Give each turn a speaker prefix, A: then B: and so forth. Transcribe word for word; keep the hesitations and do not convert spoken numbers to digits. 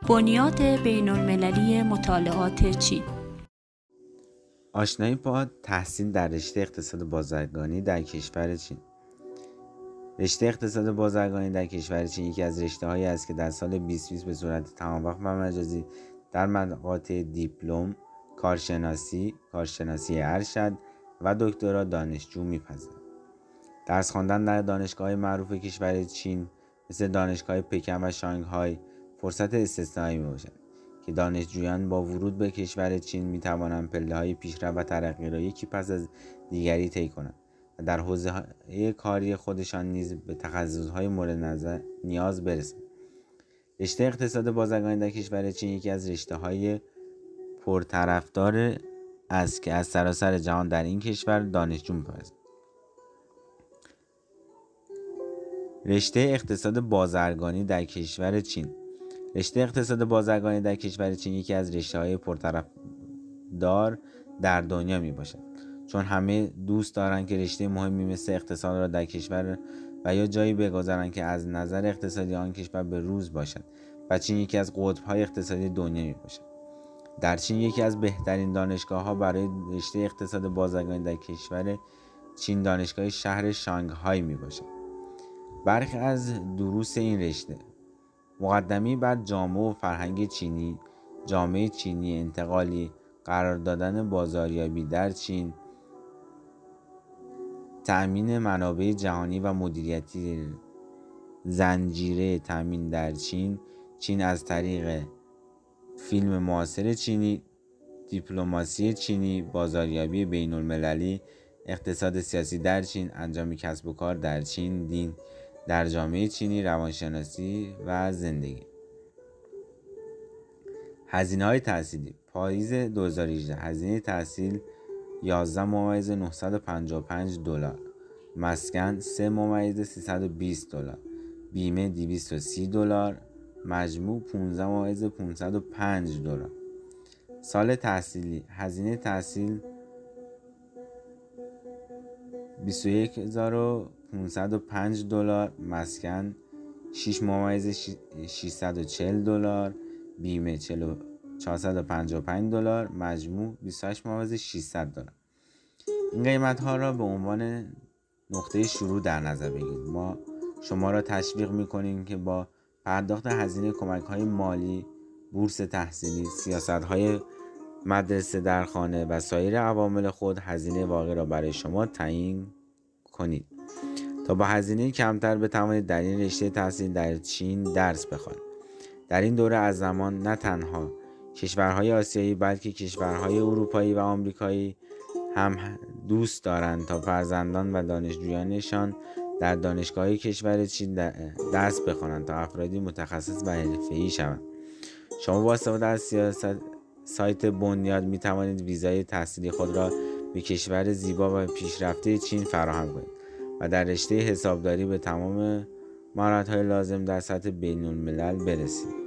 A: بنیاد بین المللی مطالعات چین.
B: آشنایی با تحصیل در رشته اقتصاد بازرگانی در کشور چین. رشته اقتصاد بازرگانی در کشور چین یکی از رشته‌هایی است که در سال بیست بیست به صورت تمام وقت و مجازی در مقاطع دیپلم، کارشناسی، کارشناسی ارشد و دکترا دانشجو می‌پذیرد. درس خواندن در دانشگاه‌های معروف کشور چین مثل دانشگاه پکن و شانگهای فرصت استثنایی میباشد که دانشجویان با ورود به کشور چین میتوانند پله‌های پیشرفت و ترقی را یکی پس از دیگری طی کنند و در حوزه کاری خودشان نیز به تخصص‌های مورد نظر نیاز برسند. رشته اقتصاد بازرگانی در کشور چین یکی از رشته‌های پرطرفدار است که از سراسر جهان در این کشور دانشجو می‌پذیرد. رشته اقتصاد بازرگانی در کشور چین. رشته اقتصاد بازرگانی در کشور چین یکی از رشته‌های پرطرفدار در دنیا میباشد، چون همه دوست دارند که رشته مهمی مثل اقتصاد را در کشور و یا جایی بگذارند که از نظر اقتصادی آن کشور به روز باشد و چین یکی از قطب‌های اقتصادی دنیا میباشد. در چین یکی از بهترین دانشگاه‌ها برای رشته اقتصاد بازرگانی در کشور چین دانشگاه شهر شانگهای میباشد. برخی از دروس این رشته: مقدمه‌ای بر جامعه و فرهنگ چینی، جامعه چینی انتقالی، قرار دادن بازاریابی در چین، تأمین منابع جهانی و مدیریتی زنجیره تأمین در چین، چین از طریق فیلم معاصر چینی، دیپلماسی چینی، بازاریابی بین المللی، اقتصاد سیاسی در چین، انجام کسب و کار در چین، دین در جامعه چینی، روانشناسی و زندگی. هزینه‌های تحصیلی: پاییز دو هزار و هجده هزینه تحصیل یازده ممیز نهصد و پنجاه و پنج دلار، مسکن سه ممیز سیصد و بیست دلار، بیمه دویست و سی دلار، مجموع پانزده ممیز پانصد و پنج دلار. سال تحصیلی: هزینه تحصیل بیست و یک هزار و پانصد و پنج دلار، مسکن شش ممیز ششصد و چهل دلار، بیمه چهارصد و پنجاه و پنج دلار، مجموع بیست و هشت ممیز ششصد دلار. این قیمت ها را به عنوان نقطه شروع در نظر بگیرید. ما شما را تشویق می‌کنیم که با پرداخت هزینه کمک های مالی، بورس تحصیلی، سیاست های مدرسه در خانه و سایر عوامل خود هزینه واقعی را برای شما تعیین کنید تا با هزینه کمتر بتوانید در این رشته تحصیل در چین درس بخوانید. در این دوره از زمان نه تنها کشورهای آسیایی بلکه کشورهای اروپایی و آمریکایی هم دوست دارند تا فرزندان و دانشجویانشان در دانشگاه‌های کشور چین درس بخوانند تا افرادی متخصص و حرفه‌ای شوند. شما با استفاده از سیاست سایت بنیاد می توانید ویزای تحصیلی خود را به کشور زیبا و پیشرفته چین فراهم کنید و در رشته حسابداری به تمام مهارت‌های لازم در سطح بین‌الملل برسید.